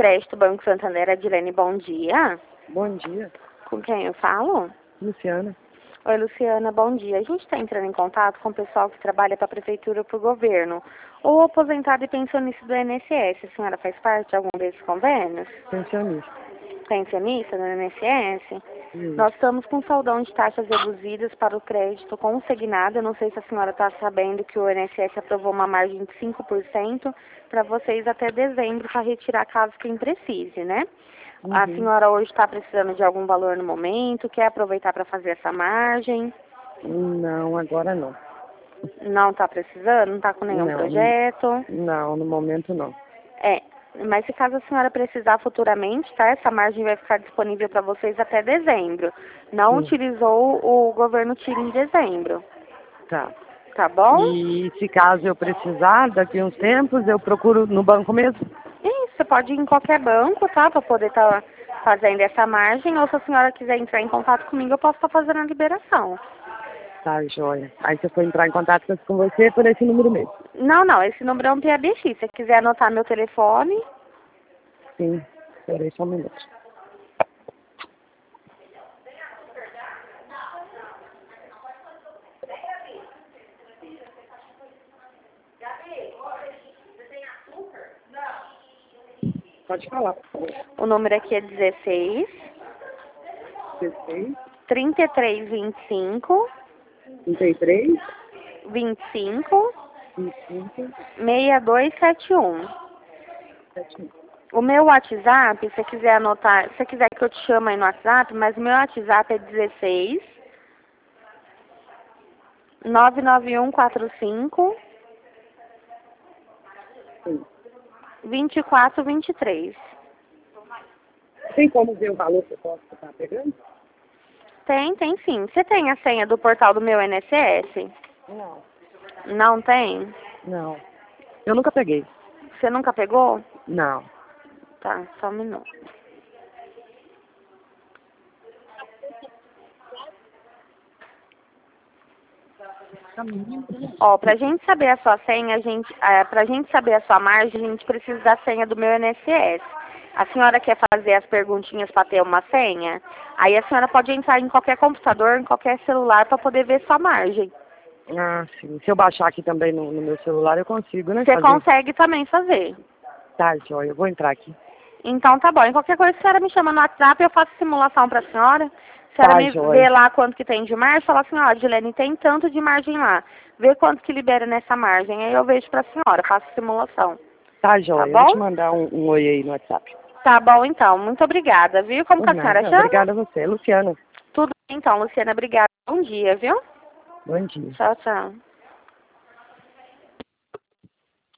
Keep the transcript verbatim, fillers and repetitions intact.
Crédito Banco Santander, Adilene, bom dia. Bom dia. Com quem eu falo? Luciana. Oi, Luciana, bom dia. A gente está entrando em contato com o pessoal que trabalha para a Prefeitura ou para o Governo, ou aposentado e pensionista do I N S S. A senhora faz parte de algum desses convênios? Pensionista. Pensionista do I N S S? Isso. Nós estamos com saldão de taxas reduzidas para o crédito consignado. Eu não sei se a senhora está sabendo que o I N S S aprovou uma margem de cinco por cento para vocês até dezembro para retirar caso quem precise, né? Uhum. A senhora hoje está precisando de algum valor no momento? Quer aproveitar para fazer essa margem? Não, agora não. Não está precisando? Não está com nenhum Não, projeto? Não, no momento não. É, mas se caso a senhora precisar futuramente, tá? Essa margem vai ficar disponível para vocês até dezembro. Não Sim. utilizou, o governo tira em dezembro. Tá. Tá bom? E se caso eu precisar, daqui a uns tempos, eu procuro no banco mesmo? Isso, você pode ir em qualquer banco, tá? Para poder estar fazendo essa margem. Ou se a senhora quiser entrar em contato comigo, eu posso estar fazendo a liberação. Tá, joia. Aí se eu for entrar em contato com você, por esse número mesmo? Não, não. Esse número é um P A B X. Se você quiser anotar meu telefone... Sim. Espera aí só um minuto. Pode falar, por favor. O número aqui é dezesseis, dezesseis, trinta e três, vinte e cinco, trinta e três, vinte e cinco, vinte e cinco, seis dois sete um. sete um. O meu WhatsApp, se você quiser anotar, se você quiser que eu te chame aí no WhatsApp, mas o meu WhatsApp é dezesseis, nove nove um quatro cinco, Sim. vinte e quatro vinte e três. Tem como ver o valor que eu posso estar pegando? Tem, tem sim. Você tem a senha do portal do meu I N S S? Não. Não tem? Não. Eu nunca peguei. Você nunca pegou? Não. Tá, só um minuto. Ó, pra gente saber a sua senha, a gente, é, pra gente saber a sua margem, a gente precisa da senha do meu I N S S. A senhora quer fazer as perguntinhas para ter uma senha? Aí a senhora pode entrar em qualquer computador, em qualquer celular para poder ver sua margem. Ah, sim. Se eu baixar aqui também no, no meu celular, eu consigo, né? Você fazer. consegue também fazer. Tá, joia. Eu vou entrar aqui. Então tá bom. Em qualquer coisa, a senhora me chama no WhatsApp, eu faço simulação para a senhora. A senhora Tá, me joia. vê lá quanto que tem de margem, fala assim, ó, Adilene, tem tanto de margem lá. Vê quanto que libera nessa margem. Aí eu vejo para a senhora, faço simulação. Tá, joia. Tá Eu vou te bom? mandar um, um oi aí no WhatsApp. Tá bom, então. Muito obrigada, viu? Como que a senhora Nada. chama? Obrigada a você. Luciana. Tudo bem, então, Luciana. Obrigada. Bom dia, viu? Bom dia. Tchau, tchau.